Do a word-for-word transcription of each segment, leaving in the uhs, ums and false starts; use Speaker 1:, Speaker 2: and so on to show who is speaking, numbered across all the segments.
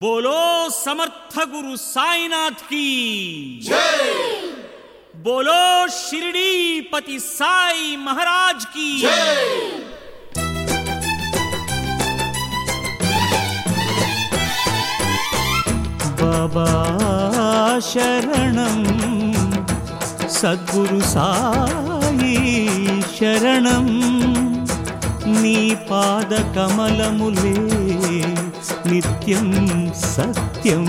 Speaker 1: बोलो समर्थ गुरु साईनाथ की
Speaker 2: जय।
Speaker 1: बोलो शिरडी पति साई महाराज की
Speaker 2: जय।
Speaker 3: बाबा शरणं सद्गुरु साई शरणं नी पाद कमलमुले नित्यं सत्यं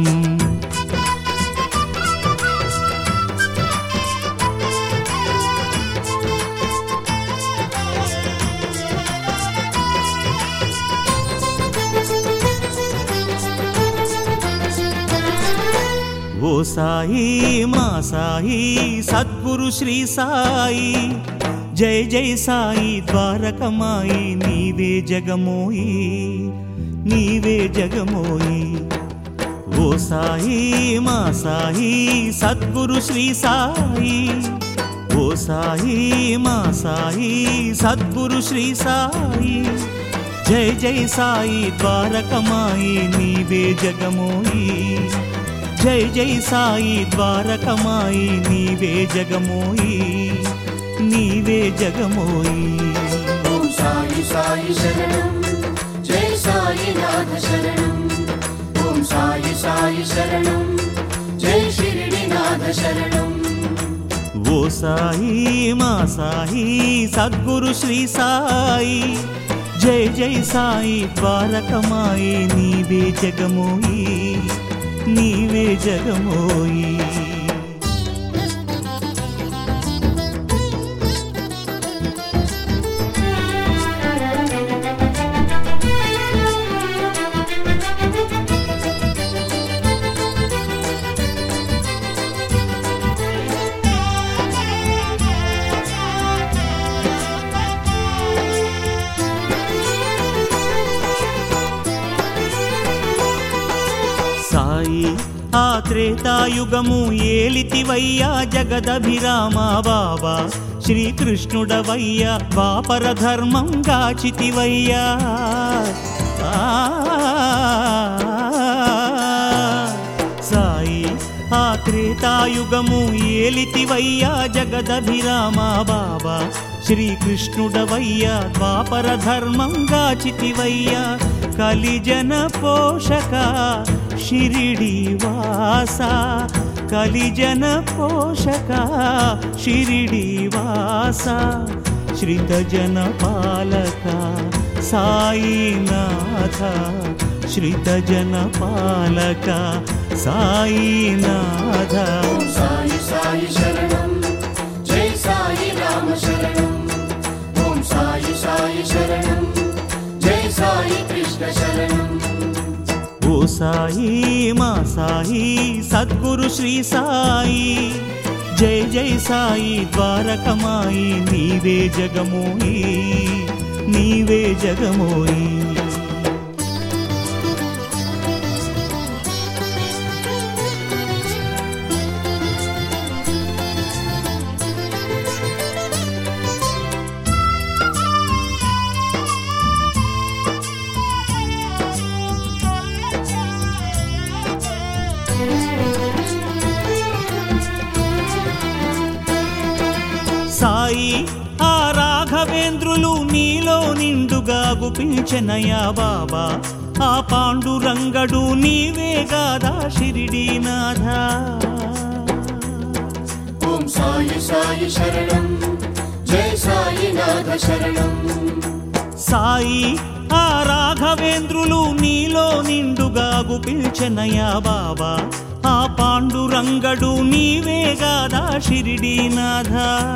Speaker 3: ओ साई मा साई सद्गुरु श्री साई जय जय साई द्वारकमाई नीवे जगमोई नीवे जगमोई। ओ साई मा साई सद्गुरु श्री साई ओ साई मा साई सद्गुरु श्री साई जय जय साई द्वारकमाई नीवे जगमोई जय जय साई द्वारकमाई नीवे जगमोई नीवे जगमोई।
Speaker 2: ओम साई साई शरणं जय साई नाथ शरणं ओम साई साई शरणं जय शिरडीनाथ शरणं।
Speaker 3: वो साई मा साई सद्गुरु श्री साई जय जय साई द्वारकमाई नीवे जगमोई नीवे जगमोई। సాయి ఆ త్రేతాయుగము ఏలితివయ్యా జగదభిరామ బాబా శ్రీకృష్ణుడవయ్యా ద్వాపర ధర్మం గాచితివయ్యా సాయి ఆ త్రేతాయుగము ఏలితివయ్యా జగదభిరామ బాబా శ్రీకృష్ణుడవయ్యా ద్వాపర ధర్మం గాచితివయ్యా కలిజన పోషక शिरिडी वासा कलिजन पोषक शिरिडी वासा श्रितजन पालक साईनाथ श्रितजन पालक साईनाथ।
Speaker 2: ओम साई साई शरणं जय साई राम शरणं ओम साई साई शरणं जय साई कृष्ण शरणं।
Speaker 3: ओ साई मा साई सद्गुरु श्री साई जय जय साई द्वारकमाई नीवे जगमोई नीवे जगमोई। సాయి ఆ రాఘవేంద్రులు నీలో నిండుగా గుపించెనయా బాబా ఆ పాండురంగడు నీవే గాదా షిరిడీనాథ।
Speaker 2: ఓం సాయి సాయి శరణం జయ సాయినాథ శరణం।
Speaker 3: సాయి ఆ రాఘవేంద్రులు నీలో నిండుగా గుపించెనయా బాబా ఆ పాండురంగడు నీవే గాదా షిరిడీనాథ।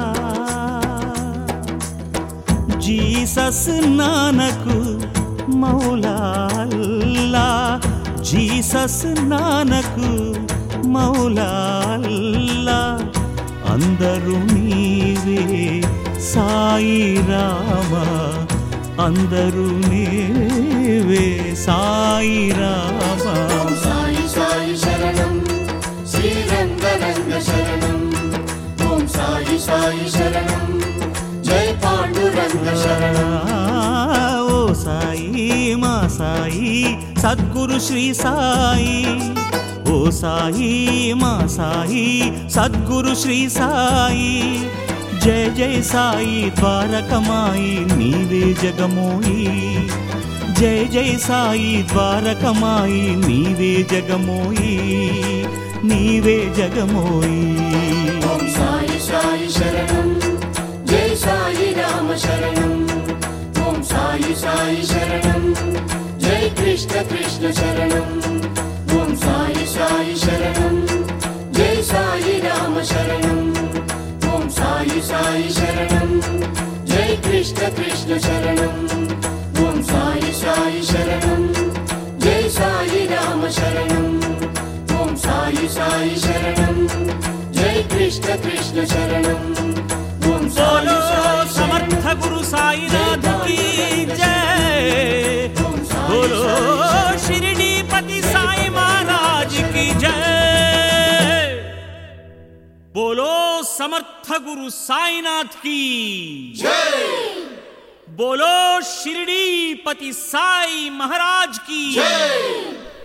Speaker 3: జీసస్ నానకు మౌలా అల్లా జీసస్ నానకు మౌలా అల్లా అందరూ నీవే సాయి రామ అందరూ నీవే సాయి రామ।
Speaker 2: ఓం సాయి సాయి శరణం శ్రీరంగరంగ శరణం ఓం సాయి సాయి శరణం జయ పాండురంగ శరణం।
Speaker 3: ఓ సాయి మా సాయి సద్గురు శ్రీ సాయి. ఓ సాయి మా సాయి సద్గురు శ్రీ సాయి. జయ జయ సాయి ద్వారకమాయి నీవే జగమోయి. జయ జయ సాయి ద్వారకమాయి నీవే జగమోయి. నీవే జగమోయి.
Speaker 2: ఓం సాయి సాయి శరణం జై సాయి రామ శరణం. ఓం సాయి సాయి శరణం జై కృష్ణ కృష్ణ శరణం. ఓం సాయి సాయి శరణం జై సాయి రామ శరణం. ఓం సాయి సాయి శరణం జై కృష్ణ కృష్ణ శరణం. ఓం సాయి సాయి శరణం జై సాయి రామ శరణం. ఓం సాయి సాయి శరణం జై కృష్ణ కృష్ణ శరణం. ఓం సాయి
Speaker 1: बोलो
Speaker 2: సాయి
Speaker 1: समर्थ गुरु साईनाथ की जय. बोलो शिरडीपति साई महाराज की जय. बोलो समर्थ गुरु साईनाथ की
Speaker 2: जय.
Speaker 1: बोलो शिरडीपति साई महाराज की
Speaker 2: जय.